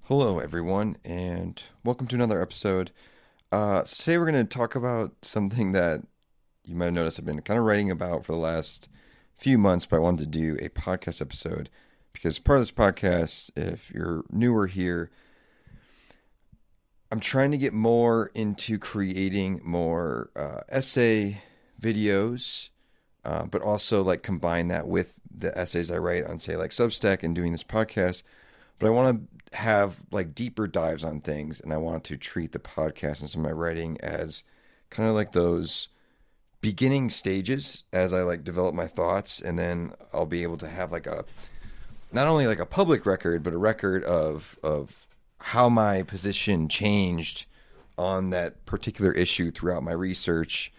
Hello, everyone, and welcome to another episode. Today we're going to talk about something that you might have noticed I've been kind of writing about for the last few months, but I wanted to do a podcast episode because part of this podcast, if you're newer here, I'm trying to get more into creating more essay videos, but also like combine that with the essays I write on, say, like Substack and doing this podcast. But I want to have like deeper dives on things, and I want to treat the podcast and some of my writing as kind of like those beginning stages as I like develop my thoughts, and then I'll be able to have like a not only like a public record, but a record of how my position changed on that particular issue throughout my research.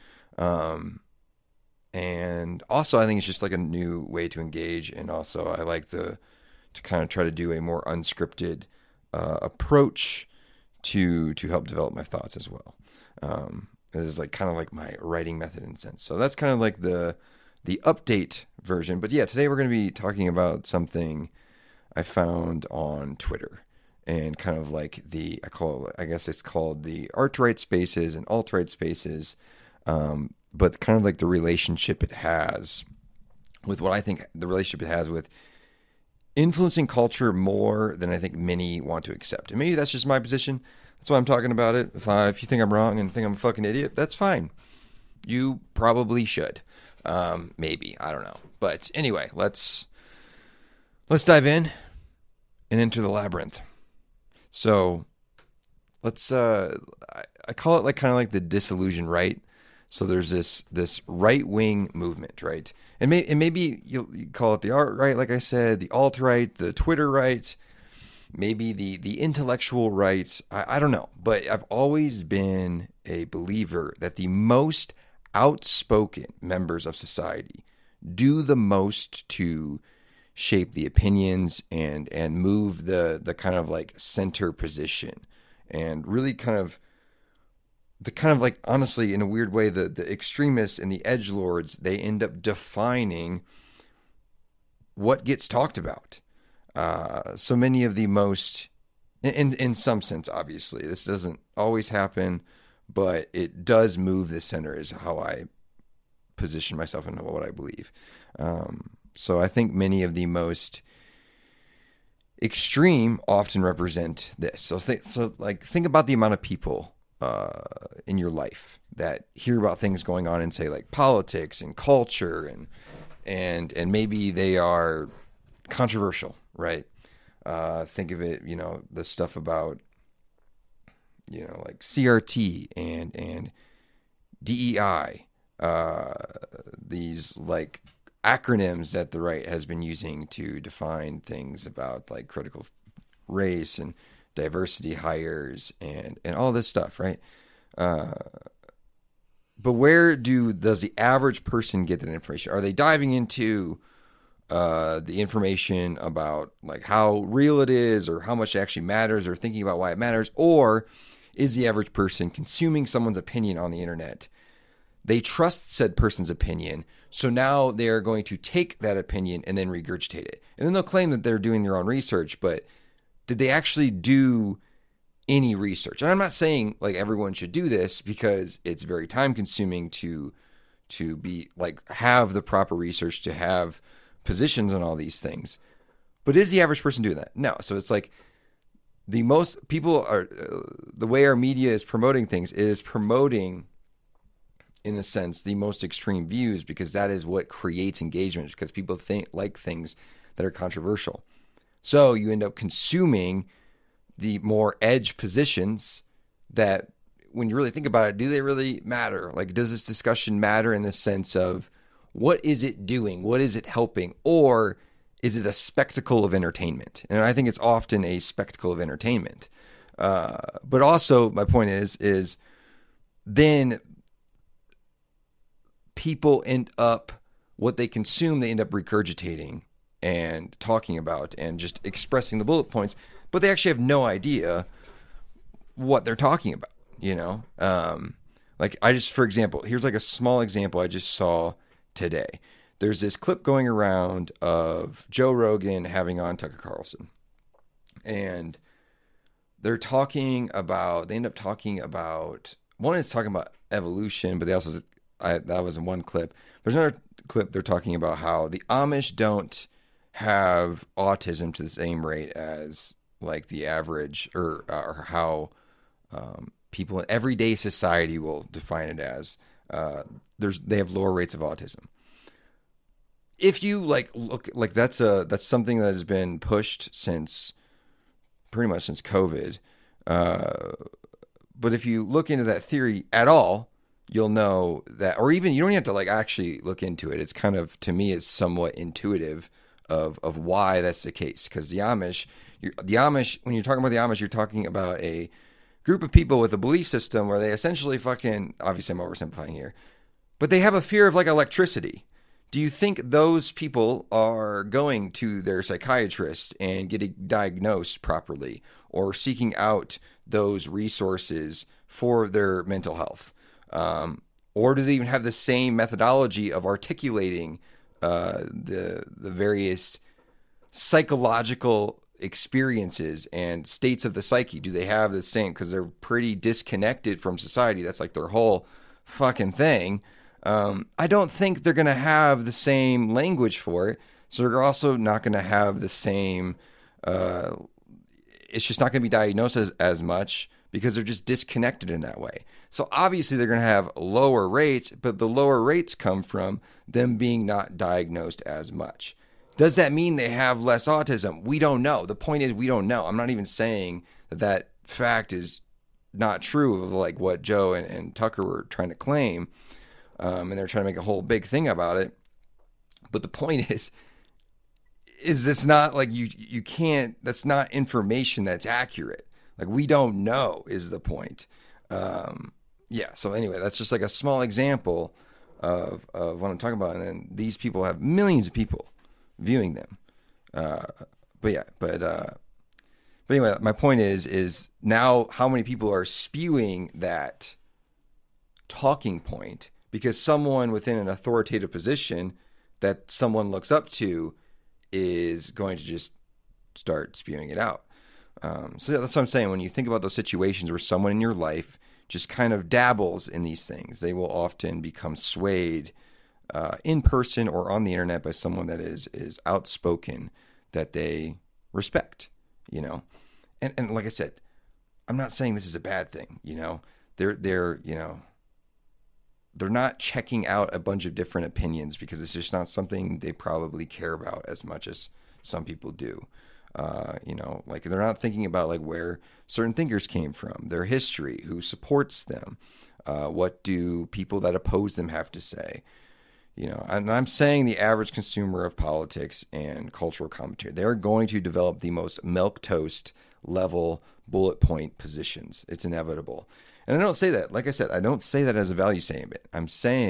And also, I think it's just like a new way to engage, and also I like to kind of try to do a more unscripted approach to help develop my thoughts as well. This is like kind of like my writing method in a sense. So that's kind of like the update version. But yeah, today we're going to be talking about something I found on Twitter, and kind of like I guess it's called the alt-right spaces and alt-right spaces, but kind of like the relationship it has with what I think the relationship it has with influencing culture more than I think many want to accept. And maybe that's just my position. That's why I'm talking about it. If you think I'm wrong and think I'm a fucking idiot, that's fine. You probably should. Maybe. I don't know. But anyway, let's dive in and into the labyrinth. So let's I call it like kind of like the disillusioned right. So there's this right-wing movement, right? And maybe you call it the alt-right, like I said, the alt-right, the Twitter right, maybe the intellectual right. I don't know. But I've always been a believer that the most outspoken members of society do the most to shape the opinions and move the kind of like center position, and really kind of like, honestly, in a weird way, the extremists and the edgelords, they end up defining what gets talked about. So many of the most, in some sense, obviously, this doesn't always happen, but it does move the center is how I position myself into what I believe. So I think many of the most extreme often represent this. So think about the amount of people in your life that hear about things going on in, say, like politics and culture, and maybe they are controversial, right? Think of it, the stuff about, like CRT and DEI, these like acronyms that the right has been using to define things about like critical race and diversity hires and all this stuff, right? But where does the average person get that information? Are they diving into the information about like how real it is, or how much it actually matters, or thinking about why it matters? Or is the average person consuming someone's opinion on the internet? They trust said person's opinion, so now they're going to take that opinion and then regurgitate it. And then they'll claim that they're doing their own research, but did they actually do any research? And I'm not saying like everyone should do this, because it's very time consuming to be like have the proper research to have positions on all these things. But is the average person doing that? No. So it's like the most people are the way our media is promoting things is promoting, in a sense, the most extreme views, because that is what creates engagement, because people like things that are controversial. So you end up consuming the more edge positions that, when you really think about it, do they really matter? Like, does this discussion matter in the sense of what is it doing? What is it helping? Or is it a spectacle of entertainment? And I think it's often a spectacle of entertainment. But also, my point is then people end up, what they consume, they end up regurgitating and talking about and just expressing the bullet points, but they actually have no idea what they're talking about, Like, for example, here's like a small example I just saw today. There's this clip going around of Joe Rogan having on Tucker Carlson. And they end up talking about, one is talking about evolution, but they also, that was in one clip. There's another clip they're talking about how the Amish don't have autism to the same rate as like the average, or how people in everyday society will define it as. They have lower rates of autism. If you look, that's something that has been pushed since pretty much since COVID. But if you look into that theory at all, you'll know that, or even you don't have to actually look into it. It's kind of, to me, it's somewhat intuitive of why that's the case. Because the Amish, when you're talking about the Amish, you're talking about a group of people with a belief system where they essentially obviously I'm oversimplifying here, but they have a fear of electricity. Do you think those people are going to their psychiatrist and getting diagnosed properly, or seeking out those resources for their mental health? Or do they even have the same methodology of articulating the various psychological experiences and states of the psyche? Do they have the same? Because they're pretty disconnected from society. That's their whole fucking thing. I don't think they're going to have the same language for it. So they're also not going to have the same, it's just not going to be diagnosed as much, because they're just disconnected in that way. So obviously they're going to have lower rates, but the lower rates come from them being not diagnosed as much. Does that mean they have less autism? We don't know. The point is, we don't know. I'm not even saying that fact is not true of what Joe and Tucker were trying to claim. And they're trying to make a whole big thing about it. But the point is this not you can't, that's not information that's accurate. We don't know is the point. Yeah. So anyway, that's just a small example of what I'm talking about. And then these people have millions of people viewing them. But anyway, my point is now how many people are spewing that talking point, because someone within an authoritative position that someone looks up to is going to just start spewing it out. So that's what I'm saying. When you think about those situations where someone in your life just kind of dabbles in these things, they will often become swayed in person or on the internet by someone that is outspoken, that they respect, And like I said, I'm not saying this is a bad thing, They're not checking out a bunch of different opinions because it's just not something they probably care about as much as some people do. They're not thinking about where certain thinkers came from, their history, who supports them, what do people that oppose them have to say. And I'm saying the average consumer of politics and cultural commentary, they're going to develop the most milquetoast level bullet point positions. It's inevitable. And I don't say that, like I said, I don't say that as a value statement. I'm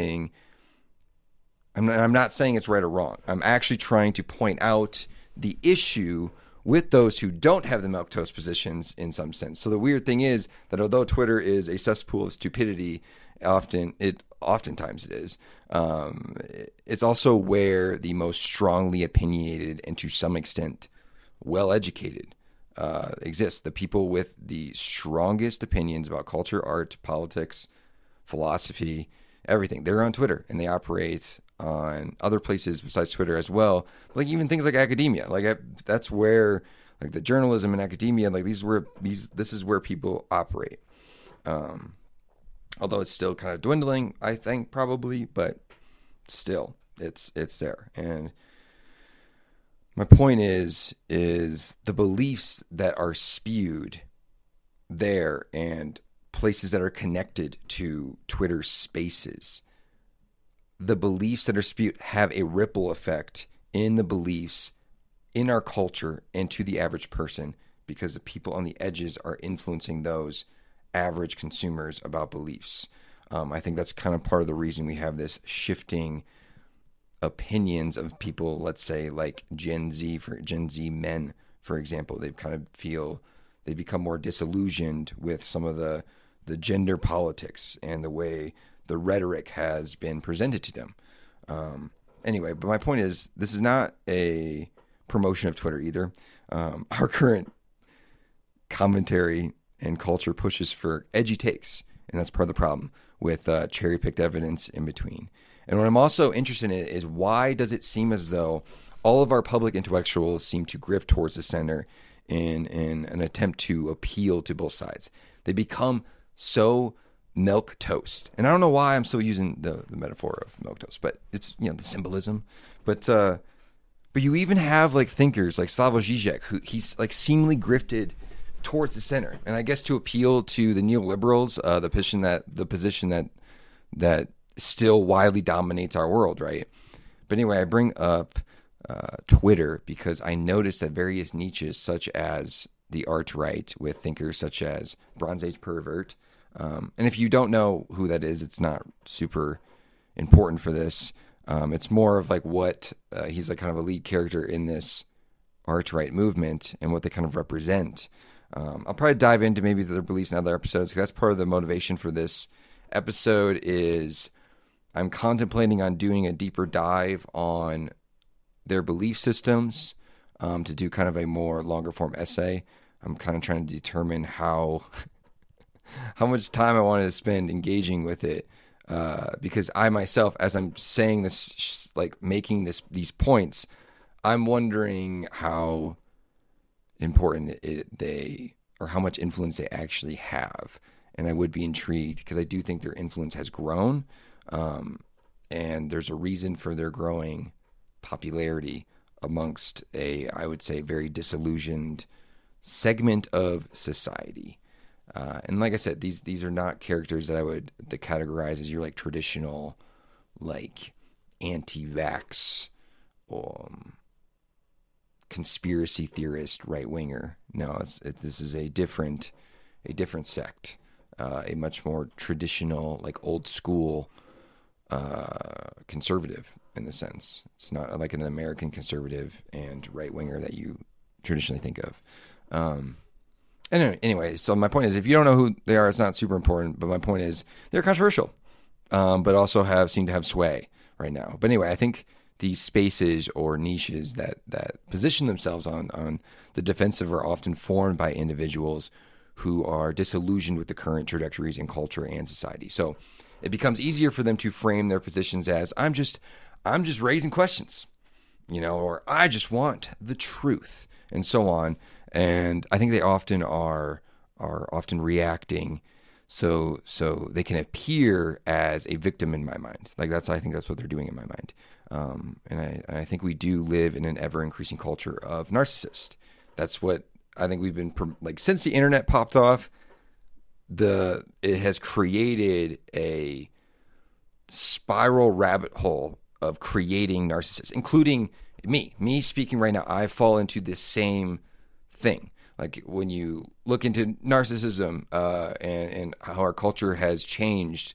not saying it's right or wrong. I'm actually trying to point out the issue with those who don't have the milquetoast positions in some sense. So the weird thing is that although Twitter is a cesspool of stupidity, oftentimes it is, it's also where the most strongly opinionated and to some extent well-educated exist. The people with the strongest opinions about culture, art, politics, philosophy, everything, they're on Twitter, and they operate on other places besides Twitter as well. Even things like academia, that's where the journalism and academia, this is where people operate. Although it's still kind of dwindling, I think probably, but still it's there. And my point is the beliefs that are spewed there and places that are connected to Twitter Spaces, the beliefs that are spewed have a ripple effect in the beliefs in our culture and to the average person, because the people on the edges are influencing those average consumers about beliefs. I think that's kind of part of the reason we have this shifting opinions of people, let's say Gen Z men, for example. They become more disillusioned with some of the gender politics and the way the rhetoric has been presented to them. Anyway, but my point is, this is not a promotion of Twitter either. Our current commentary and culture pushes for edgy takes, and that's part of the problem with cherry-picked evidence in between. And what I'm also interested in is, why does it seem as though all of our public intellectuals seem to grift towards the center in an attempt to appeal to both sides? They become so milk toast. And I don't know why I'm still using the metaphor of milk toast, but it's, the symbolism. But you even have like thinkers like Slavoj Žižek, who he's like seemingly grifted towards the center. And I guess to appeal to the neoliberals, the position that still widely dominates our world, right? But anyway, I bring up Twitter because I noticed that various niches, such as the alt-right, with thinkers such as Bronze Age Pervert, and if you don't know who that is, it's not super important for this. It's more of like what he's like kind of a lead character in this alt-right movement and what they kind of represent. I'll probably dive into maybe their beliefs in other episodes, because that's part of the motivation for this episode. Is I'm contemplating on doing a deeper dive on their belief systems to do kind of a more longer form essay. I'm kind of trying to determine how much time I wanted to spend engaging with it, because I myself, as I'm saying this, like making these points, I'm wondering how important or how much influence they actually have. And I would be intrigued, because I do think their influence has grown, and there's a reason for their growing popularity amongst I would say, very disillusioned segment of society. And like I said, these are not characters that I would categorize as your like traditional, like anti-vax, conspiracy theorist right winger. No, this is a different sect, a much more traditional, like old school conservative in the sense. It's not like an American conservative and right winger that you traditionally think of. And anyway, so my point is, if you don't know who they are, it's not super important. But my point is, they're controversial, but also seem to have sway right now. But anyway, I think these spaces or niches that position themselves on the defensive are often formed by individuals who are disillusioned with the current trajectories in culture and society. So it becomes easier for them to frame their positions as, I'm just raising questions, or I just want the truth, and so on. And I think they often are often reacting so they can appear as a victim in my mind. Like I think that's what they're doing in my mind. And I think we do live in an ever increasing culture of narcissists. That's what I think we've been like since the internet popped off. It has created a spiral rabbit hole of creating narcissists, including me speaking right now. I fall into this same thing. Like when you look into narcissism and how our culture has changed,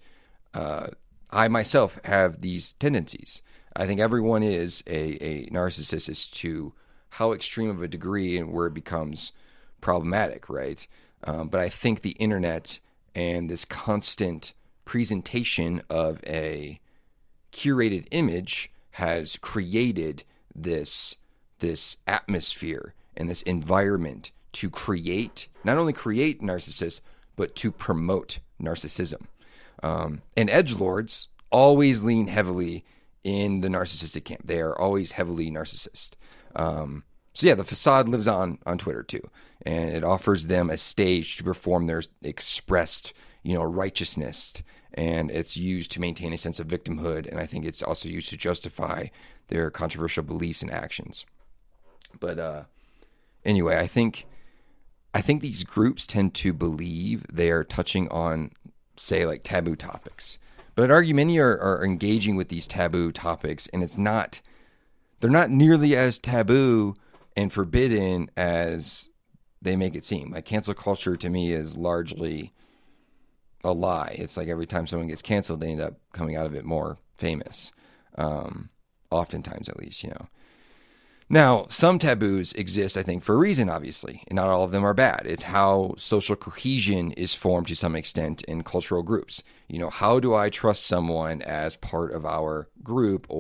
I myself have these tendencies. I think everyone is a narcissist as to how extreme of a degree and where it becomes problematic, right? But I think the internet and this constant presentation of a curated image has created this atmosphere and this environment to not only create narcissists, but to promote narcissism. And edgelords always lean heavily in the narcissistic camp. They are always heavily narcissist. So yeah, the facade lives on Twitter too, and it offers them a stage to perform their expressed, righteousness, and it's used to maintain a sense of victimhood, and I think it's also used to justify their controversial beliefs and actions. But anyway, I think these groups tend to believe they are touching on, say, like taboo topics. But I'd argue many are engaging with these taboo topics, and they're not nearly as taboo and forbidden as they make it seem. Like cancel culture to me is largely a lie. It's like every time someone gets canceled, they end up coming out of it more famous. Oftentimes, at least, Now, some taboos exist, I think, for a reason, obviously, and not all of them are bad. It's how social cohesion is formed to some extent in cultural groups. How do I trust someone as part of our group or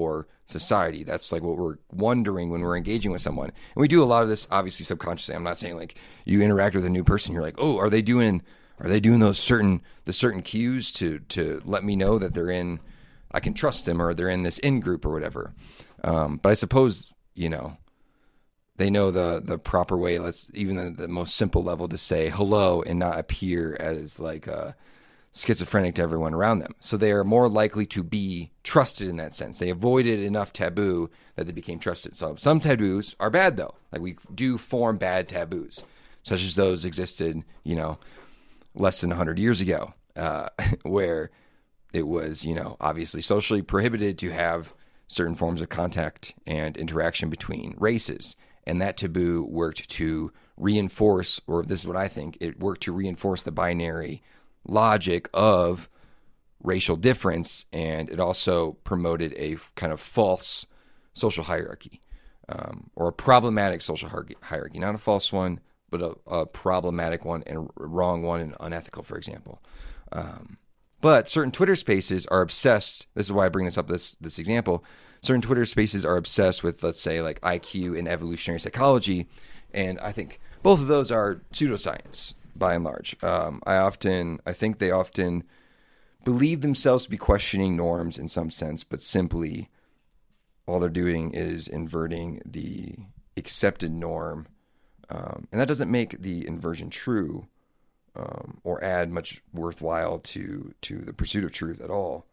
society. That's like what we're wondering when we're engaging with someone. And we do a lot of this obviously subconsciously. I'm not saying like you interact with a new person, you're like, oh, are they doing the certain cues to let me know that I can trust them, or they're in this in group or whatever. But I suppose, they know the proper way. Let's even the most simple level to say hello and not appear as like schizophrenic to everyone around them. So they are more likely to be trusted in that sense. They avoided enough taboo that they became trusted. So some taboos are bad though. Like we do form bad taboos, such as those existed, less than 100 years ago, where it was, obviously socially prohibited to have certain forms of contact and interaction between races. And that taboo worked to reinforce, or this is what I think, it worked to reinforce the binary logic of racial difference. And it also promoted a kind of false social hierarchy, or a problematic social hierarchy, not a false one, but a problematic one and a wrong one and unethical, for example. But certain Twitter spaces are obsessed. This is why I bring this up, this example. Certain Twitter spaces are obsessed with, let's say, like IQ and evolutionary psychology. And I think both of those are pseudoscience by and large. I think they often believe themselves to be questioning norms in some sense, but simply all they're doing is inverting the accepted norm. And that doesn't make the inversion true, or add much worthwhile to the pursuit of truth at all.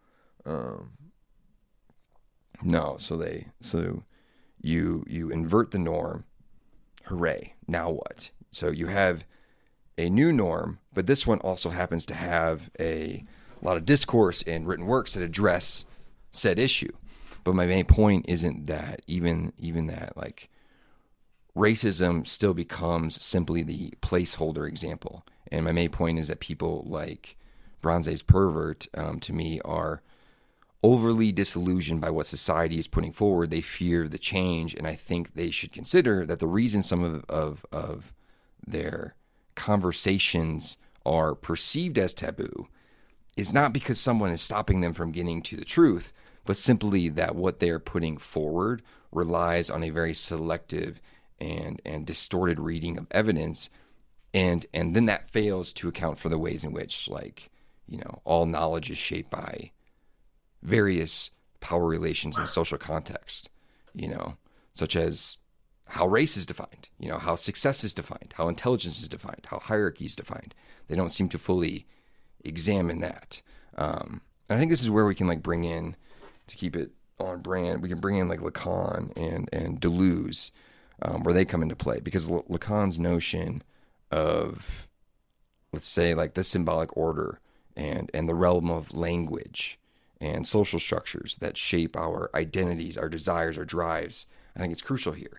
No, so you invert the norm. Hooray! Now what? So you have a new norm, but this one also happens to have a lot of discourse and written works that address said issue. But my main point isn't that even that like racism still becomes simply the placeholder example. And my main point is that people like Bronze's pervert, to me, are overly disillusioned by what society is putting forward. They fear the change, and I think they should consider that the reason some of their conversations are perceived as taboo is not because someone is stopping them from getting to the truth, but simply that what they are putting forward relies on a very selective and distorted reading of evidence. And then that fails to account for the ways in which, all knowledge is shaped by various power relations and social context, such as how race is defined, how success is defined, how intelligence is defined, how hierarchy is defined. They don't seem to fully examine that. And I think this is where we can bring in, to keep it on brand, we can bring in Lacan and Deleuze, where they come into play, because Lacan's notion of, let's say, the symbolic order and the realm of language and social structures that shape our identities, our desires, our drives, I think it's crucial here.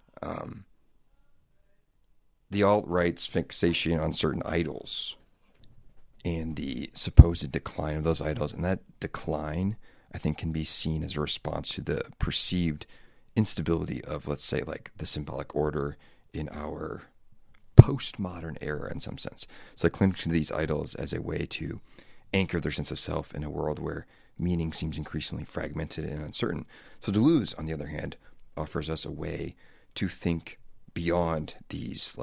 The alt-right's fixation on certain idols and the supposed decline of those idols, and that decline, I think, can be seen as a response to the perceived instability of, let's say, the symbolic order in our postmodern era in some sense. So clinging to these idols as a way to anchor their sense of self in a world where meaning seems increasingly fragmented and uncertain. So Deleuze, on the other hand, offers us a way to think beyond these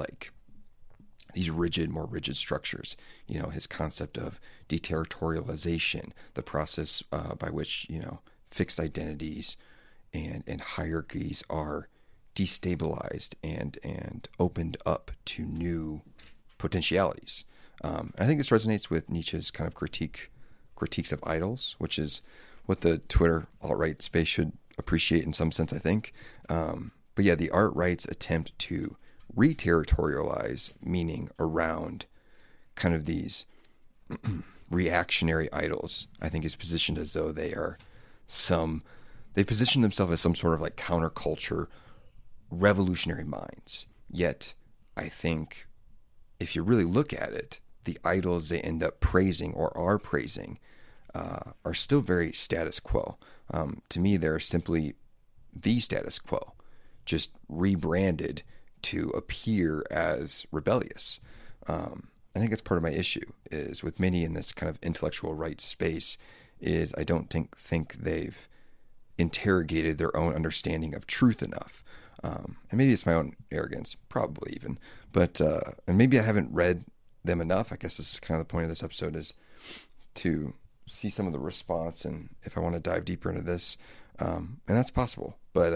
more rigid structures. His concept of deterritorialization, the process by which fixed identities and hierarchies are destabilized and opened up to new potentialities. I think this resonates with Nietzsche's kind of critiques of idols, which is what the Twitter alt-right space should appreciate in some sense, I think. But yeah, the alt-right's attempt to re-territorialize meaning around kind of these reactionary idols, I think, is positioned as though they position themselves as some sort of counterculture revolutionary minds. Yet, I think if you really look at it, the idols they end up praising or are praising are still very status quo. To me, they're simply the status quo, just rebranded to appear as rebellious. I think that's part of my issue is with many in this kind of intellectual rights space is I don't think they've interrogated their own understanding of truth enough. And maybe it's my own arrogance, probably even, but and maybe I haven't read them enough. I guess this is kind of the point of this episode, is to see some of the response and if I want to dive deeper into this, and that's possible. But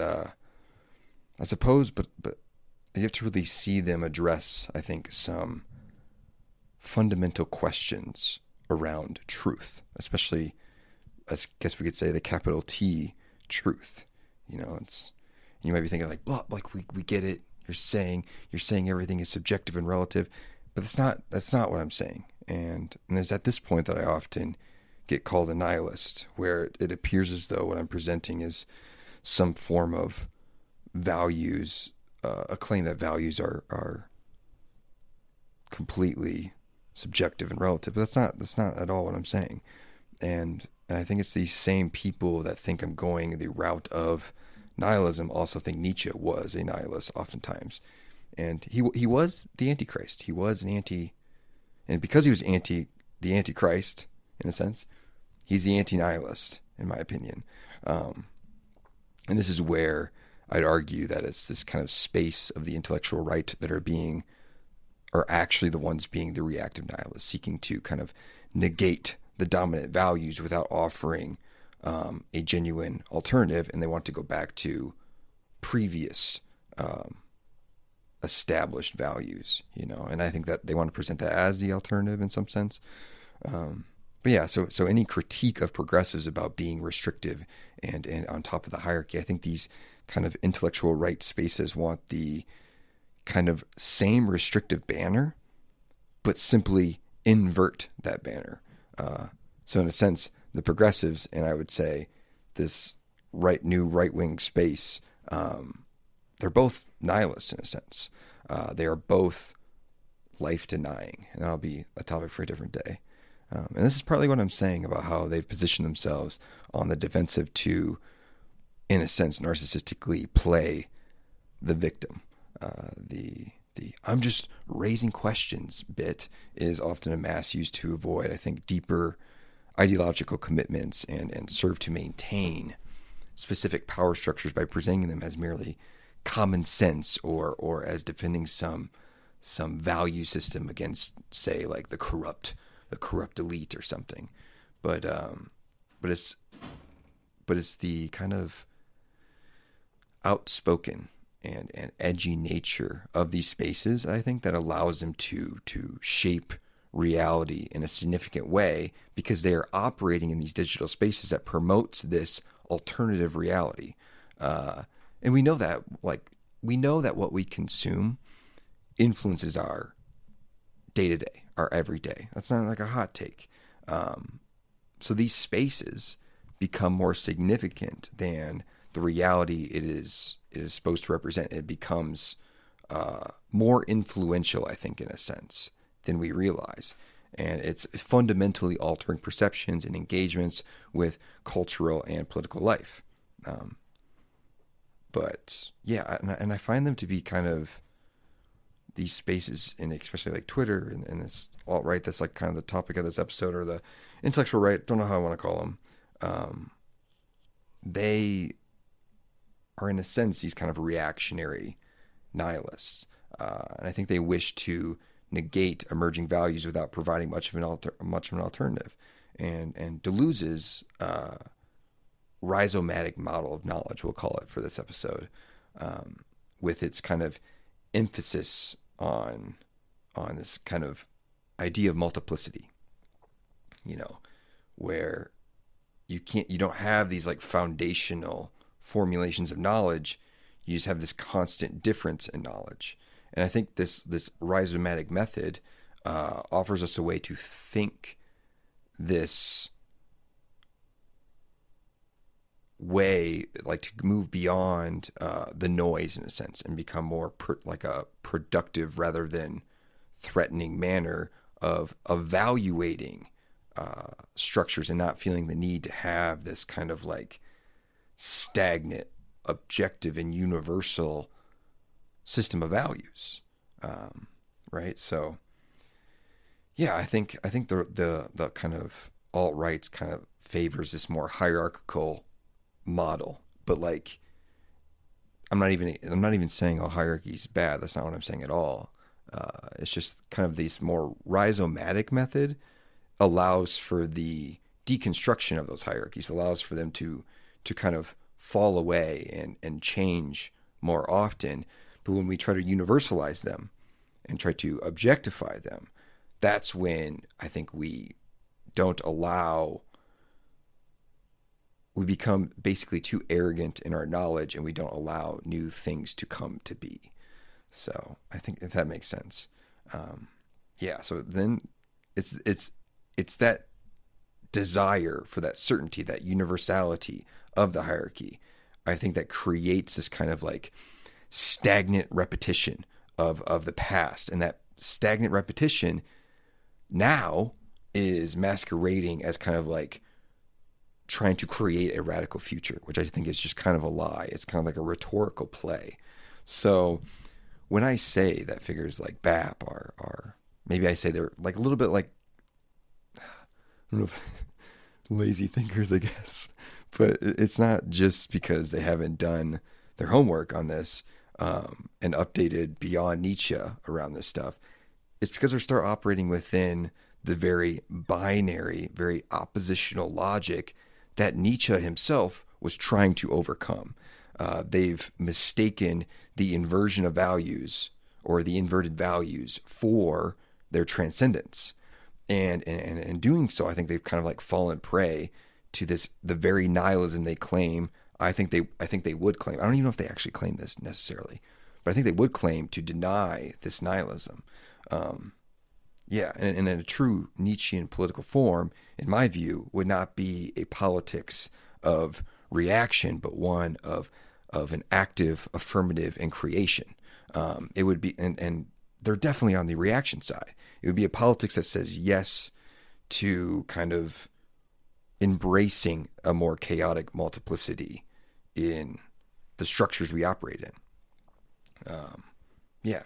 I suppose, but you have to really see them address, I think, some fundamental questions around truth, especially, I guess we could say, the capital T truth. You know, it's, you might be thinking like, blah, like we get it. You're saying everything is subjective and relative, but that's not what I'm saying. And it's at this point that I often get called a nihilist, where it appears as though what I'm presenting is some form of values, a claim that values are completely subjective and relative. But that's not at all what I'm saying. And I think it's these same people that think I'm going the route of nihilism also think Nietzsche was a nihilist oftentimes. And he was the Antichrist. He was and because he was the Antichrist, in a sense, he's the anti-nihilist, in my opinion. And this is where I'd argue that it's this kind of space of the intellectual right that are actually the ones being the reactive nihilists, seeking to kind of negate the dominant values without offering a genuine alternative, and they want to go back to previous established values, you know. And I think that they want to present that as the alternative in some sense. But yeah, so any critique of progressives about being restrictive and on top of the hierarchy, I think these kind of intellectual right spaces want the kind of same restrictive banner, but simply invert that banner. So in a sense, the progressives, and I would say this new right-wing space, they're both nihilists in a sense. They are both life-denying, and that'll be a topic for a different day. And this is partly what I'm saying about how they've positioned themselves on the defensive to, in a sense, narcissistically play the victim. The I'm just raising questions bit is often a mask used to avoid, I think, deeper ideological commitments and serve to maintain specific power structures by presenting them as merely common sense or as defending some value system against, say, like the corrupt elite or something. But it's the kind of outspoken and edgy nature of these spaces, I think, that allows them to shape reality in a significant way, because they are operating in these digital spaces that promotes this alternative reality. And we know that what we consume influences our day-to-day, our everyday. That's not like a hot take. So these spaces become more significant than the reality it is supposed to represent. It becomes more influential, I think, in a sense, than we realize. And it's fundamentally altering perceptions and engagements with cultural and political life. But yeah, and I find them to be kind of these spaces, and especially like Twitter and this alt-right, that's like kind of the topic of this episode, or the intellectual right, don't know how I want to call them. They are, in a sense, these kind of reactionary nihilists. And I think they wish to negate emerging values without providing much of an alternative. And Deleuze's rhizomatic model of knowledge, we'll call it for this episode, with its kind of emphasis on this kind of idea of multiplicity, you know, where you don't have these like foundational formulations of knowledge. You just have this constant difference in knowledge. And I think this rhizomatic method offers us a way to think this way, like to move beyond the noise in a sense, and become more like a productive rather than threatening manner of evaluating structures, and not feeling the need to have this kind of like stagnant, objective, and universal system of values, right? So, yeah, I think the kind of alt-rights kind of favors this more hierarchical model, but like, I'm not even saying all hierarchy is bad. That's not what I'm saying at all. It's just kind of this more rhizomatic method allows for the deconstruction of those hierarchies, allows for them to kind of fall away and change more often. But when we try to universalize them and try to objectify them, that's when I think we become basically too arrogant in our knowledge, and we don't allow new things to come to be. So I think if that makes sense. Yeah. So then it's that desire for that certainty, that universality of the hierarchy, I think that creates this kind of like stagnant repetition of the past. And that stagnant repetition now is masquerading as kind of like trying to create a radical future, which I think is just kind of a lie. It's kind of like a rhetorical play. So when I say that figures like BAP are maybe I say they're like a little bit like, I don't know if lazy thinkers, I guess, but it's not just because they haven't done their homework on this and updated beyond Nietzsche around this stuff. It's because they start operating within the very binary, very oppositional logic that Nietzsche himself was trying to overcome. They've mistaken the inversion of values or the inverted values for their transcendence. And in doing so, I think they've kind of like fallen prey to the very nihilism they claim. I think they would claim. I don't even know if they actually claim this necessarily, but I think they would claim to deny this nihilism. Yeah, and in a true Nietzschean political form, in my view, would not be a politics of reaction, but one of an active, affirmative, and creation. It would be, and they're definitely on the reaction side. It would be a politics that says yes to kind of embracing a more chaotic multiplicity in the structures we operate in. Yeah.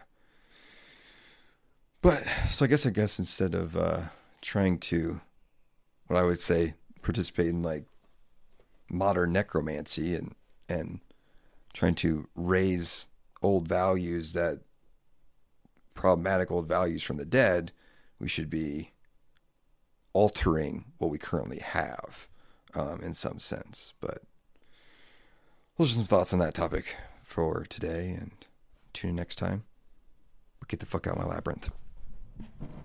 But, so I guess instead of trying to, what I would say, participate in like modern necromancy and trying to raise old values, that problematic old values from the dead, we should be altering what we currently have in some sense. But those are some thoughts on that topic for today, and tune in next time. Get the fuck out of my labyrinth.